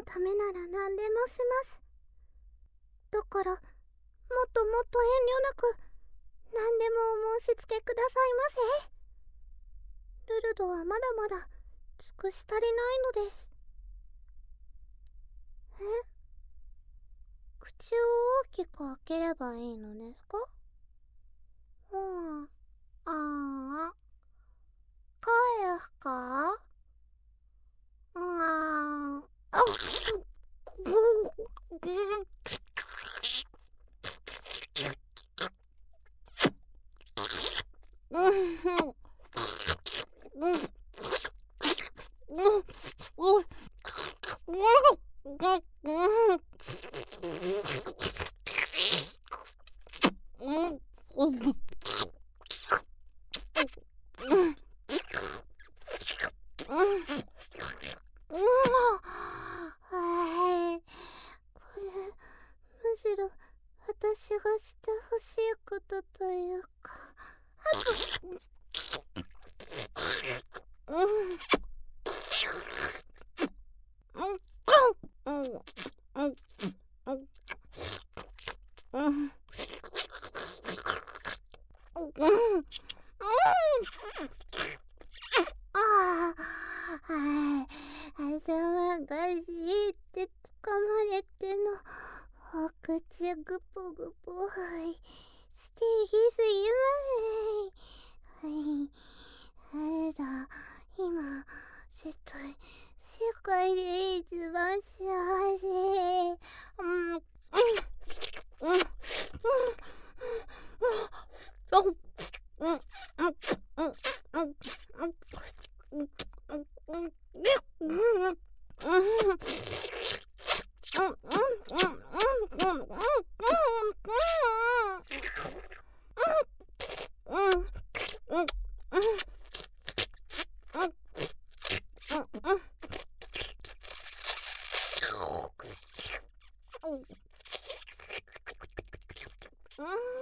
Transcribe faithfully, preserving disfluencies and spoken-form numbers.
ためなら何でもします。だからもっともっと遠慮なく何でもお申し付けくださいませ。ルルドはまだまだ尽くし足りないのです。え？口を大きく開ければいいのですか？うん。ああ。声か？うん。うっ。むしろ私がしてほしいことというか。ああ、はい、頭がしいってつかまれてのお口ぐぽぐぽ、はい、素敵すぎません。はい、あれだ、今絶対世界で一番幸せ。うん、うん、うん、うん、うん、うん、うん、うん。